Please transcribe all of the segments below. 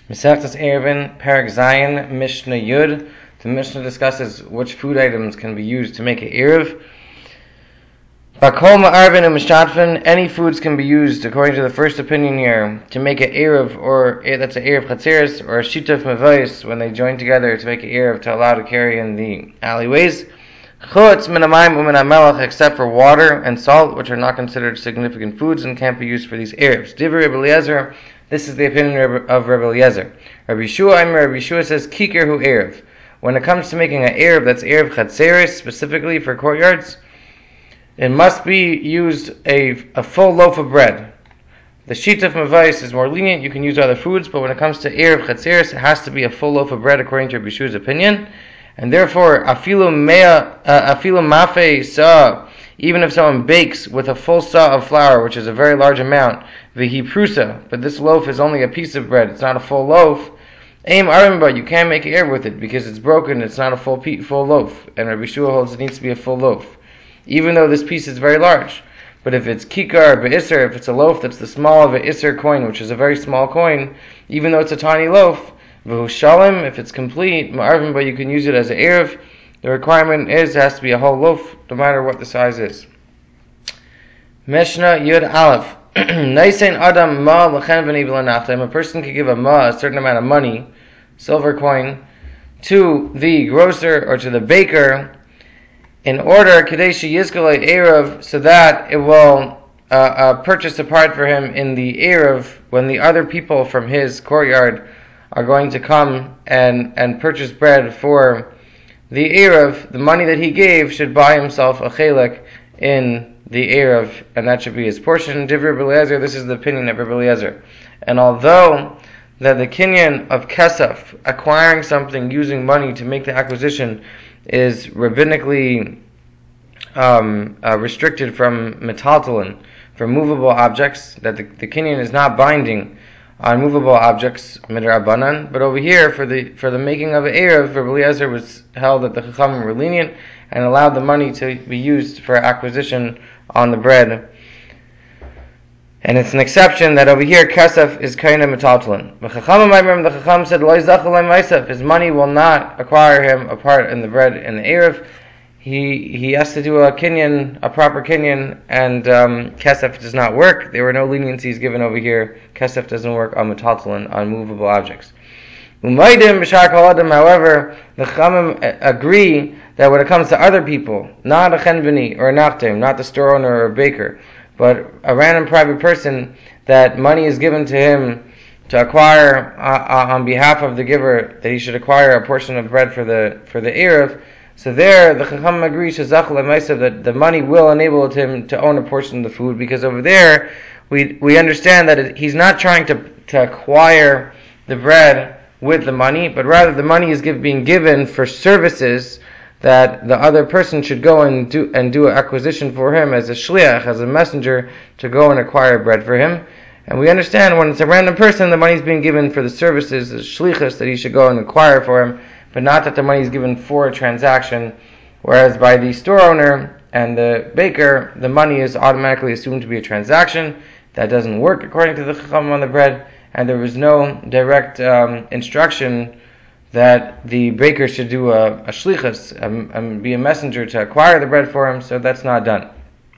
Masechtas Eruvin, Perek Zayin, Mishnah Yud. The Mishnah discusses which food items can be used to make an Eruv. Bakol Ma'arvin and Mishtadfin, any foods can be used, according to the first opinion here, to make an Eruv, or that's an Eruv Chatzeres, or a Shituf Mavais, when they join together to make an Eruv to allow to carry in the alleyways. Chutz min hamayim u'min hamelach, except for water and salt, which are not considered significant foods and can't be used for these Eruvs. Divrei Rebbe Eliezer, this is the opinion of Rebbe Eliezer. Rabbi Yeshua says, Kikir hu Eruv. When it comes to making an Eruv, that's Eruv Chatzeres, specifically for courtyards, it must be used a full loaf of bread. The Shituf Mavais is more lenient, you can use other foods, but when it comes to Eruv Chatzeres, it has to be a full loaf of bread, according to Rabbi Yeshua's opinion. And therefore, afilu mafe sa, even if someone bakes with a full sa of flour, which is a very large amount, vihi prusa, but this loaf is only a piece of bread, it's not a full loaf, aim arimba, you can't make Eruv with it, because it's broken, it's not a full loaf, and Rabbi Yeshua holds it needs to be a full loaf, even though this piece is very large. But if it's kikar, be'isr, if it's a loaf that's the small of an isr coin, which is a very small coin, even though it's a tiny loaf, v'hu if it's complete, ma'arvin, but you can use it as an Eruv, the requirement is it has to be a whole loaf, no matter what the size is. Mishnah Yud Aleph. Naisein Adam Ma L'chen V'nei V'lanachtem. A person can give a certain amount of money, silver coin, to the grocer or to the baker, in order Kadeshi Yizkalei Eruv, so that it will purchase a part for him in the Eruv when the other people from his courtyard are going to come and purchase bread for the Eruv. The money that he gave should buy himself a chelek in the Eruv, and that should be his portion. Divrei Rebbe Eliezer, this is the opinion of Rebbe Eliezer. And although that the kinyan of kesef, acquiring something using money to make the acquisition, is rabbinically restricted from metaltalin, from movable objects, that the kinyan is not binding on movable objects midrabanan, but over here for the making of an Eruv, Rebbe Eliezer was held that the Chachamim were lenient and allowed the money to be used for acquisition on the bread. And it's an exception that over here kesef is kind of metaltalin. But Chachamim, the Chacham said, Lo yizach alei ma'aseh, his money will not acquire him a part in the bread in the Eruv. He has to do a proper kinyan, and kesef does not work. There were no leniencies given over here. Kesef doesn't work on metaltalin, on movable objects. Umaydim b'shar kol adam, however, the Chachamim agree that when it comes to other people, not a chenveni or a nachtem, not the store owner or a baker, but a random private person, that money is given to him to acquire on behalf of the giver, that he should acquire a portion of bread for the Eruv. So there, the Chacham agrees that the money will enable him to own a portion of the food, because over there, we understand that he's not trying to acquire the bread with the money, but rather the money is being given for services that the other person should go and do an acquisition for him as a shliach, as a messenger, to go and acquire bread for him. And we understand when it's a random person, the money is being given for the services, the shlichus, that he should go and acquire for him, but not that the money is given for a transaction. Whereas by the store owner and the baker, the money is automatically assumed to be a transaction. That doesn't work according to the Chacham on the bread, and there was no direct instruction that the baker should do a shlichus, and be a messenger to acquire the bread for him, so that's not done.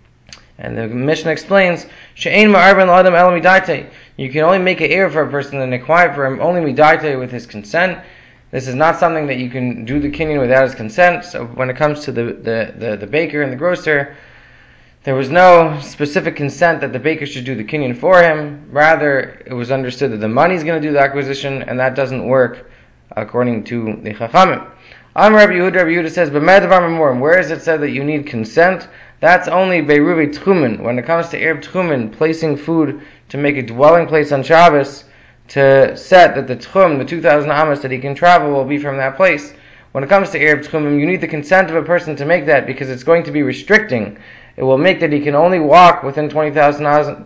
And the Mishnah explains, She'ein ma'arvin l'adam ela midaite. You can only make an Eruv for a person and acquire for him only midaite, with his consent. This is not something that you can do the kinyan without his consent. So when it comes to the baker and the grocer, there was no specific consent that the baker should do the kinyan for him. Rather, it was understood that the money is going to do the acquisition, and that doesn't work according to the Chachamim. Rabbi Yehuda says, where is it said that you need consent? That's only Beiruvi Tchumen. When it comes to Eruv Tchumen, placing food to make a dwelling place on Shabbos, to set that the Tchum, the 2,000 Amos that he can travel, will be from that place. When it comes to Eruv Tchumim, you need the consent of a person to make that, because it's going to be restricting. It will make that he can only walk within 2,000 Amos of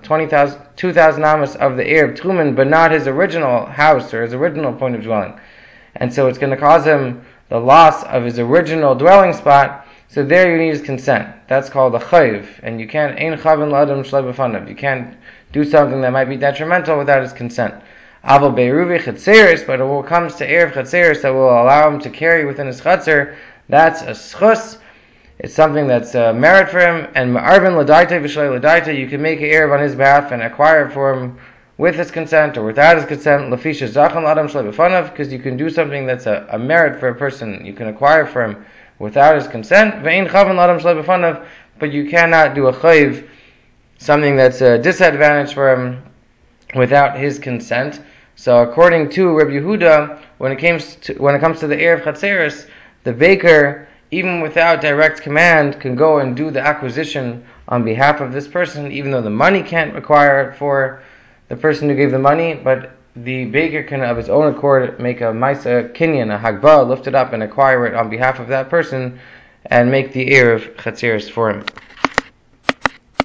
the Eruv Tchumen, but not his original house or his original point of dwelling. And so it's going to cause him the loss of his original dwelling spot. So there you need his consent. That's called a chayiv, and you can't ein chavin l'adam shlei b'fanav. You can't do something that might be detrimental without his consent. Aval Beiruvi Chatzeris, but when it comes to Erev Chatzeris that will allow him to carry within his Chatzer, that's a schus. It's something that's a merit for him. And Ma'arvin L'daita V'shlei L'daita, you can make an Erev on his behalf and acquire it for him with his consent or without his consent. L'fisha Zachan L'adam Shlei B'fanav, because you can do something that's a merit for a person. You can acquire for him without his consent. Ve'ein Chavan L'adam Shlei B'fanav, but you cannot do a chayiv, something that's a disadvantage for him without his consent. So according to Rabbi Yehuda, when it comes to the Erev Chatzeris, the baker, even without direct command, can go and do the acquisition on behalf of this person, even though the money can't require it for the person who gave the money, but the baker can of his own accord make a Maisa Kinyan, a Hagbah, lift it up and acquire it on behalf of that person and make the Erev Chatzeris for him.